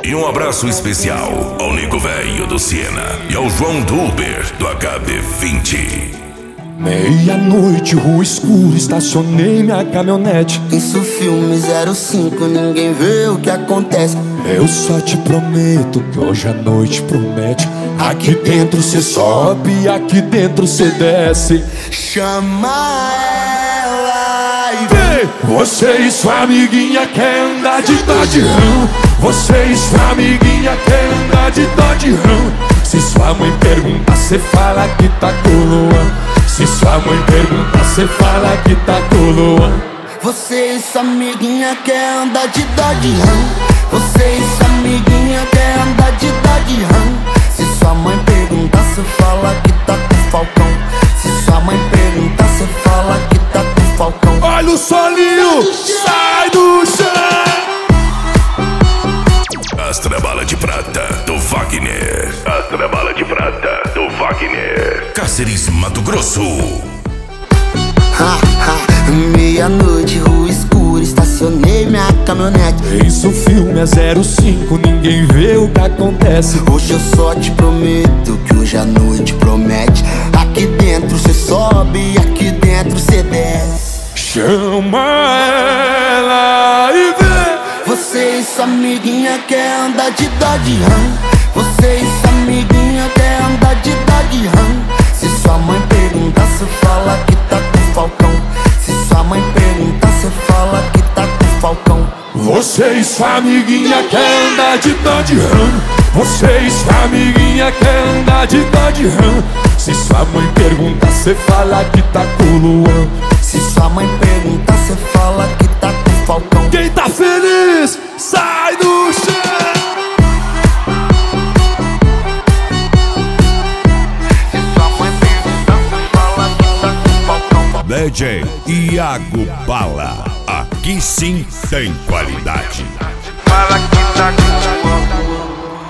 E um abraço especial ao Nego Velho do Siena e ao João do Uber do HB20. Meia-noite, rua escura, estacionei minha caminhonete. Isso filme 05, ninguém vê o que acontece. Eu só te prometo que hoje a noite promete. Aqui dentro cê sobe, aqui dentro cê desce. Chama ela e vem. Você e sua amiguinha quer andar de Dodge Ram. Você e sua amiguinha quer andar de Dodge Ram. Se sua mãe pergunta, cê fala que tá com o Luan. Se sua mãe pergunta, cê fala que tá com o Luan. Você e sua amiguinha quer andar de Dodge Ram. Você e sua amiguinha quer andar de Dodge Ram. Se sua mãe perguntar, cê fala que tá com o Falcão. Se sua mãe perguntar, cê fala que tá com o Falcão. Olha o solinho, sai do chão. As Trabalas de Prata do Wagner. As Trabalas de Prata do Wagner. Cáceres, Mato Grosso. Meia-noite, rua escura, estacionei minha caminhonete. Isso filme é 05, ninguém vê o que acontece. Hoje eu só te prometo que hoje a noite promete. Aqui dentro cê sobe, aqui dentro cê desce. Chama ela e vem. Você e sua amiguinha quer andar de Dodge Ram. Você e sua amiguinha quer andar de Dodge Ram. Se sua mãe perguntar, cê fala que tá com o Falcão. Se sua mãe perguntar, cê fala que tá com o Falcão. Você e sua amiguinha quer andar de Dodge Ram. Você e sua amiguinha quer andar de Dodge Ram. Se sua mãe perguntar, cê fala que tá com o Luan. Se sua mãe perguntar, cê fala que tá com o Falcão. Quem tá feliz, sai do chão. DJ Iago Bala. Aqui sim tem qualidade. Fala que tá